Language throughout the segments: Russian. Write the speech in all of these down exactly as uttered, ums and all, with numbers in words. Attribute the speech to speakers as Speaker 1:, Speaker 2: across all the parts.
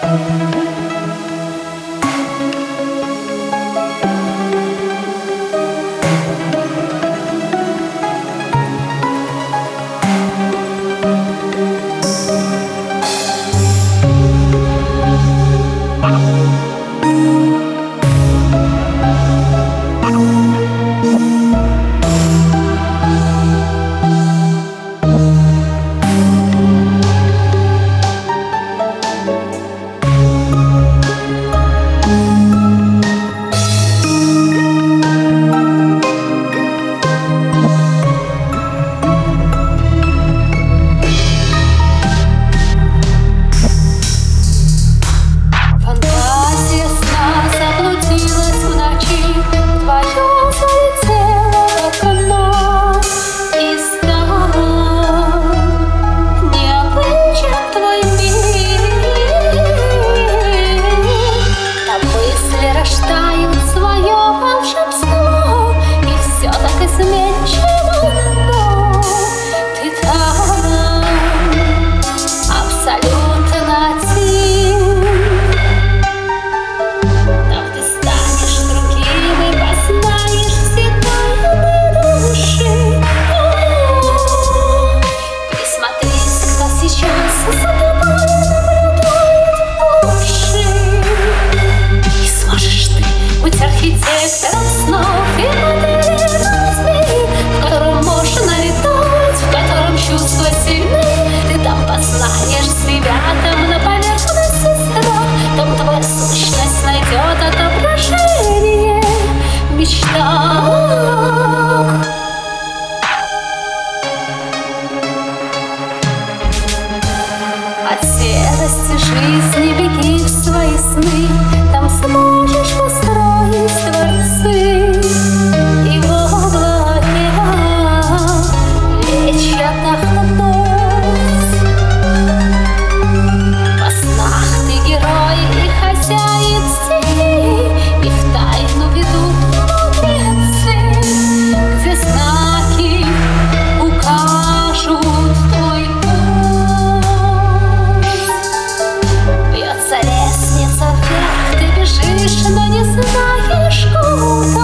Speaker 1: От серости жизни беги в свои сны, там сможешь построить дворцы. И в облаках лечь отдохнуть. Во снах ты герой и хозяин стихий, и в тайну ведут мудрецы, где знаки укажут твой но не знаешь куда.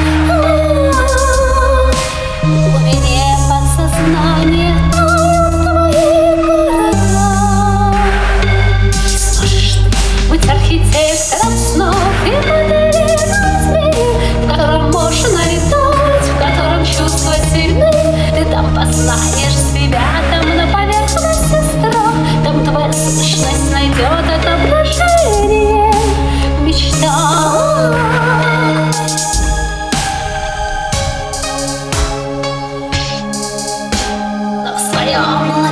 Speaker 1: В глубине подсознания тают твои города. Не сможешь ты быть архитектором снов и моделировать мир, в котором можно летать, в котором чувства сильны. Ты там познаешь себя, там на поверхности страх, там твоя сущность найдет отображение. Мечта. Но в своем